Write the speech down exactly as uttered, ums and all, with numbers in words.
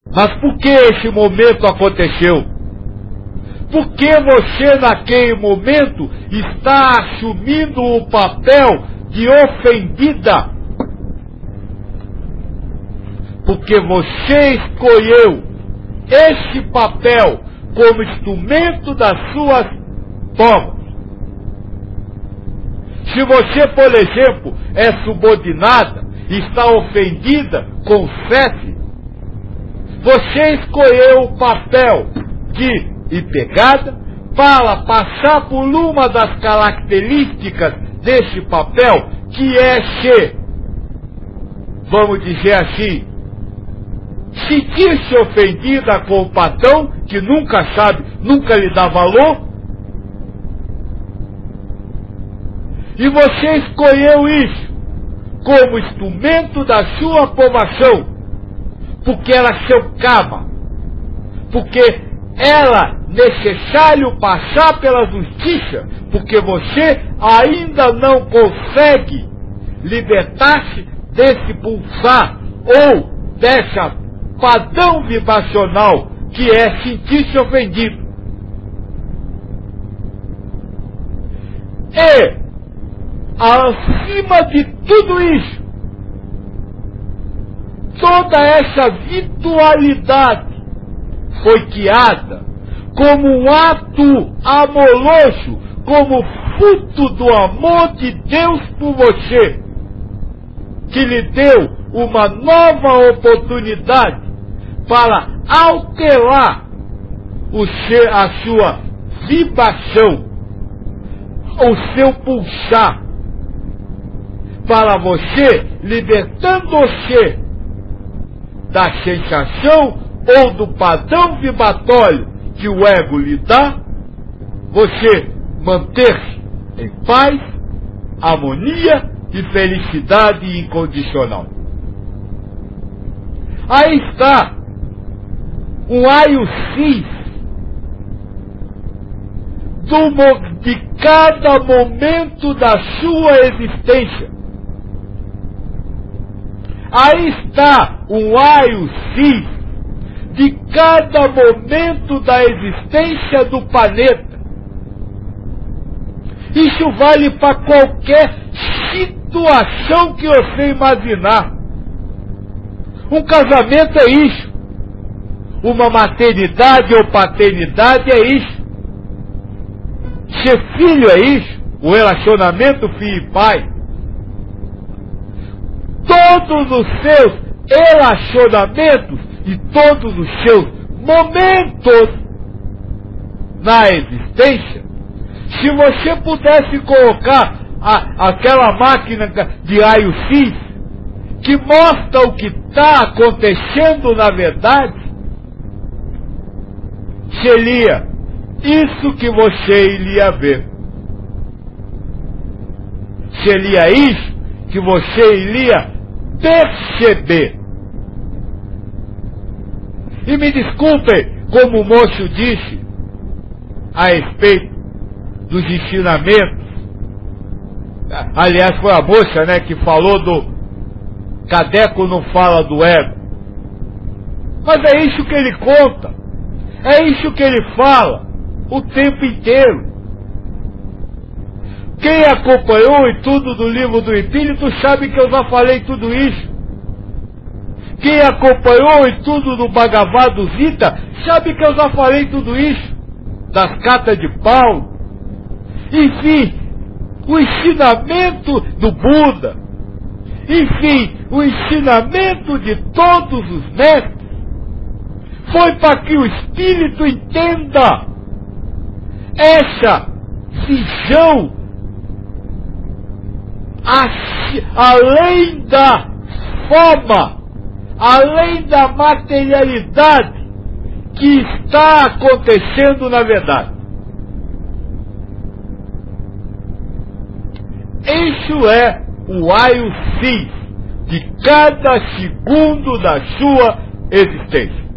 Mas por que esse momento aconteceu? Porque você naquele momento está assumindo o papel de ofendida. Porque você escolheu esse papel como instrumento das suas tomas. Se você, por exemplo, é subordinada e está ofendida, confesse. Você escolheu o papel de empregada para passar por uma das características desse papel, que é ser, vamos dizer assim, sentir-se ofendida com o patrão, que nunca sabe, nunca lhe dá valor. E você escolheu isso como instrumento da sua aprovação, porque era seu karma, porque era necessário passar pela justiça, porque você ainda não consegue libertar-se desse pulsar ou dessa padrão vibracional que é sentir-se ofendido. E, acima de tudo isso, toda essa virtualidade foi criada como um ato amoroso, como fruto do amor de Deus por você, que lhe deu uma nova oportunidade para alterar o seu, a sua vibração, o seu pulsar, para você, libertando-se da sensação ou do padrão vibratório que o ego lhe dá, você manter-se em paz, harmonia e felicidade incondicional. Aí está um raio-x de cada momento da sua existência. Aí está um raio-x de cada momento da existência do planeta. Isso vale para qualquer situação que você imaginar. Um casamento é isso. Uma maternidade ou paternidade é isso. Ser filho é isso. O relacionamento filho e pai. Todos os seus relacionamentos e todos os seus momentos na existência, se você pudesse colocar a, aquela máquina de raio-x que mostra o que está acontecendo na verdade, seria isso que você iria ver. Seria isso que você iria perceber. E me desculpem, como o moço disse a respeito dos ensinamentos. Aliás, foi a moça, né, que falou do Cadeco não fala do ego. Mas é isso que ele conta. É isso que ele fala o tempo inteiro. Quem acompanhou e tudo do livro do Espírito sabe que eu já falei tudo isso. Quem acompanhou e tudo do Bhagavad Gita sabe que eu já falei tudo isso. Das cartas de Paulo. Enfim, o ensinamento do Buda. Enfim, o ensinamento de todos os mestres foi para que o Espírito entenda essa visão além da forma, além da materialidade que está acontecendo na verdade. Isso é o raio-x de cada segundo da sua existência.